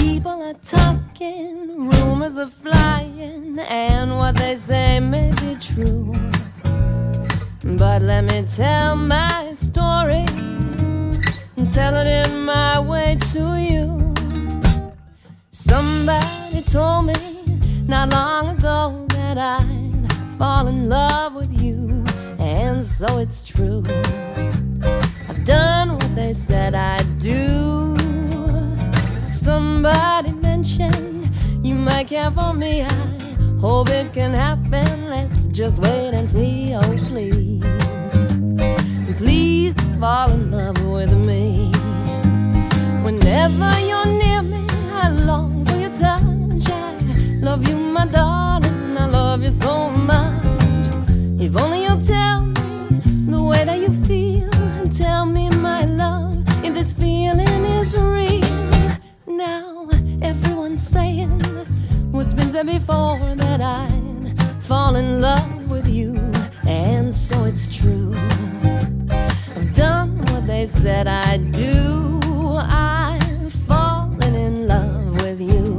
People are talking, rumors are flying, and what they say may be true. But let me tell my story and tell it in my way to you. Somebody told me not long ago that I'd fall in love with you, and so it's true. I've done what they said I'd do. Somebody mentioned you might care for me. I hope it can happen. Let's just wait and see. Oh, please, please fall in love with me. Whenever you're near me, I long for your touch. I love you, my darling, I love you so much. If only you'll tell me the way that you feel, and tell me, my love, if this feeling is real. Now everyone's saying what's been said before, that I'd fall in love with you, and so it's true. I've done what they said I'd do. I've fallen in love with you.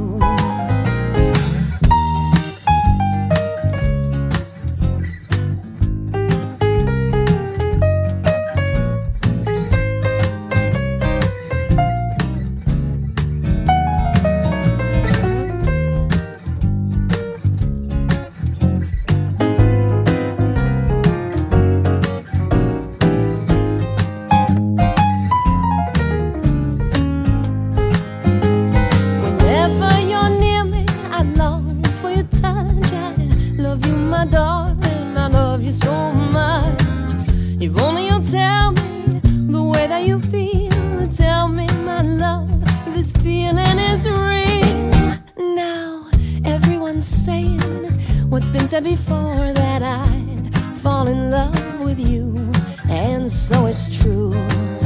Darling, I love you so much. If only you'll tell me the way that you feel, tell me, my love, this feeling is real. Now everyone's saying what's been said before, that I'd fall in love with you, and so it's true.